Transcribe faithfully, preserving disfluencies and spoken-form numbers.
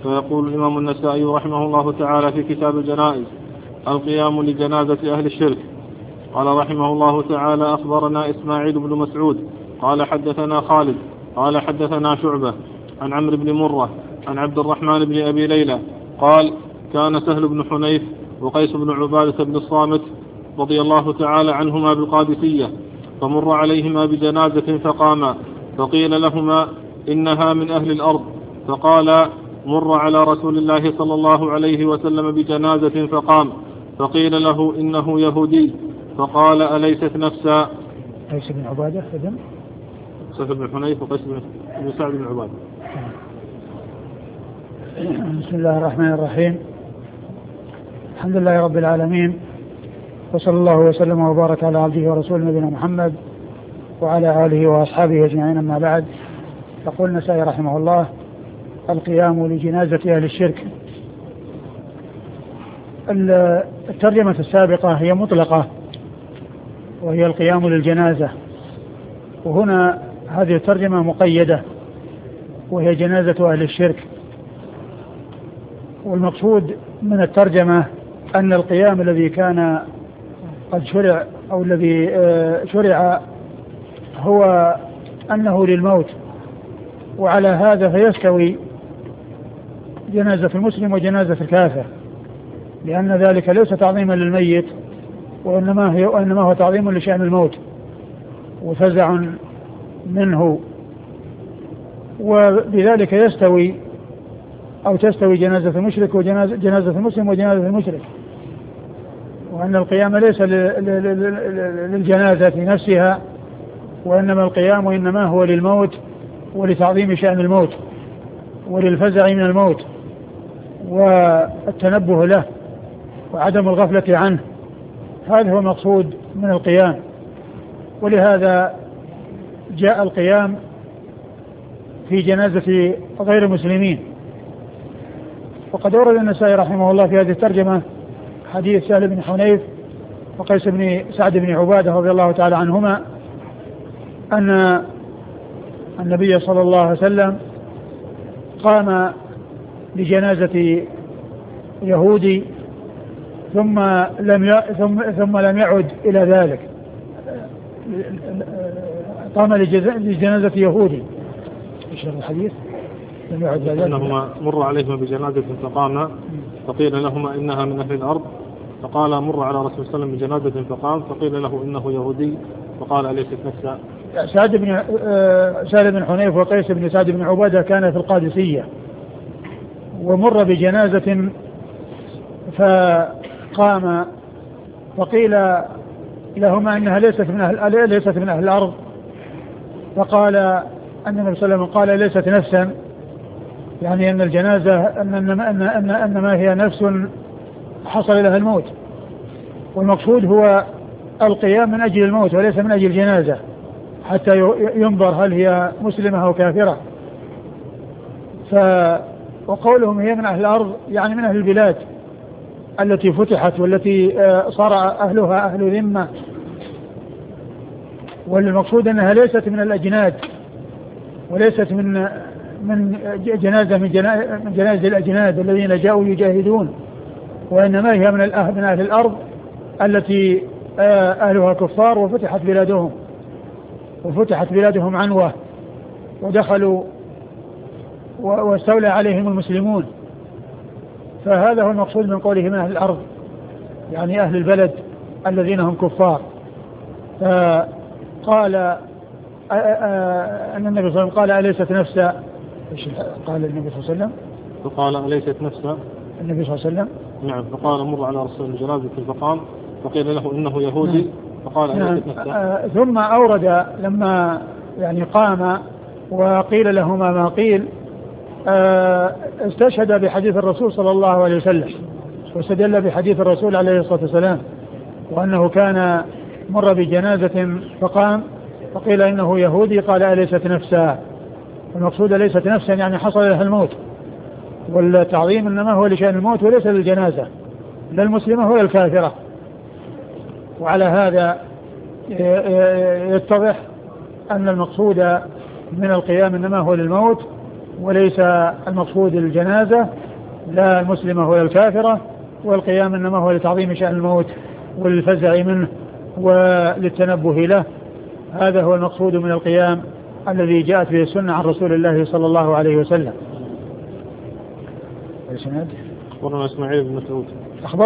فيقول الإمام النسائي رحمه الله تعالى في كتاب الجنائز: القيام لجنازة أهل الشرك. قال رحمه الله تعالى: أخبرنا إسماعيل بن مسعود قال حدثنا خالد قال حدثنا شعبة عن عمرو بن مرة عن عبد الرحمن بن أبي ليلى قال: كان سهل بن حنيف وقيس بن عبادة بن الصامت رضي الله تعالى عنهما بالقادسية، فمر عليهما بجنازة فقاما، فقيل لهما: إنها من أهل الأرض. فقال: مر على رسول الله صلى الله عليه وسلم بجنازة فقام، فقيل له: إنه يهودي. فقال: أليست نفسا؟ قيس بن عبادة ابن سهل بن حنيف وقيس بن سعد بن عبادة. بسم الله الرحمن الرحيم. الحمد لله رب العالمين، وصلى الله وسلم وبارك على عبده ورسوله نبينا محمد وعلى آله وأصحابه أجمعين، أما بعد. يقول النسائي رحمه الله: القيام لجنازة أهل الشرك. الترجمة السابقة هي مطلقة وهي القيام للجنازة، وهنا هذه الترجمة مقيدة وهي جنازة أهل الشرك. والمقصود من الترجمة أن القيام الذي كان قد شرع أو الذي شرع هو أنه للموت، وعلى هذا فيستوي جنازة المسلم وجنازة الكافر، لأن ذلك ليس تعظيما للميت، وإنما هي وإنما هو تعظيم لشأن الموت وفزع منه، وبذلك يستوي أو تستوي جنازة المشرك وجنازة جنازة المسلم وجنازة المشرك، وأن القيام ليس للجنازة في نفسها، وإنما القيام وإنما هو للموت ولتعظيم شأن الموت وللفزع من الموت والتنبه له وعدم الغفلة عنه. هذا هو المقصود من القيام، ولهذا جاء القيام في جنازة غير المسلمين. وقد أورد النسائي رحمه الله في هذه الترجمة حديث سهل بن حنيف وقيس بن سعد بن عبادة رضي الله تعالى عنهما أن النبي صلى الله عليه وسلم قام لجنازة يهودي ثم لم ثم ثم لم يعد إلى ذلك. قام لجنازة يهودي. ايش الحديث؟ لم يعد إلى ذلك. انهما مر عليهما بجنازة فقام، فقيل لهما: إنها من أهل الأرض. فقال: مر على رسول الله صلى الله عليه وسلم بجنازة فقام، فقيل له: إنه يهودي. فقال: أليست نفسا؟ سعد بن سعد بن حنيف وقيس بن سعد بن عبادة كان في القادسية، ومر بجنازة فقام، فقيل لهما إنها ليست من أهل ليست من أهل الأرض. فقال أن النبي صلى الله عليه وسلم قال: ليست نفسا، يعني أن الجنازة أن أن أن أن, أن ما هي نفس حصل لها الموت، والمقصود هو القيام من أجل الموت وليس من أجل الجنازة، حتى ينظر هل هي مسلمة أو كافرة. ف وقولهم هي من أهل الأرض يعني من أهل البلاد التي فتحت والتي صار أهلها أهل ذمة، والمقصود أنها ليست من الأجناد وليست من من جنازة من جنازة الأجناد الذين جاءوا يجاهدون، وإنما هي من الأهل من أهل الأرض التي أهلها كفار وفتحت بلادهم وفتحت بلادهم عنوة ودخلوا واستولى عليهم المسلمون. فهذا هو المقصود من قوله من أهل الأرض، يعني أهل البلد الذين هم كفار. فقال أن النبي صلى الله عليه وسلم قال: أليست نفسا؟ قال النبي صلى الله عليه وسلم فقال: أليست نفسا؟ النبي صلى الله عليه وسلم نعم. فقال: مر على رسول الله جنازة فقام، فقيل له: إنه يهودي. نعم. فقال: أليست نفسا؟ نعم. ثم أورد لما يعني قام وقيل لهما ما قيل، استشهد بحديث الرسول صلى الله عليه وسلم واستدل بحديث الرسول عليه الصلاة والسلام، وأنه كان مر بجنازة فقام فقيل إنه يهودي، قال: أليست نفسا؟ المقصود ليست نفسا يعني حصل لها الموت، والتعظيم إنما هو لشأن الموت وليس للجنازة لا المسلمة ولا الكافرة. وعلى هذا يتضح أن المقصود من القيام إنما هو للموت وليس المقصود الجنازة لا المسلمة ولا الكافرة، والقيام إنما هو لتعظيم شأن الموت والفزع منه وللتنبه له. هذا هو المقصود من القيام الذي جاءت به السنة عن رسول الله صلى الله عليه وسلم. أخبرنا إسماعيل بن مسعود.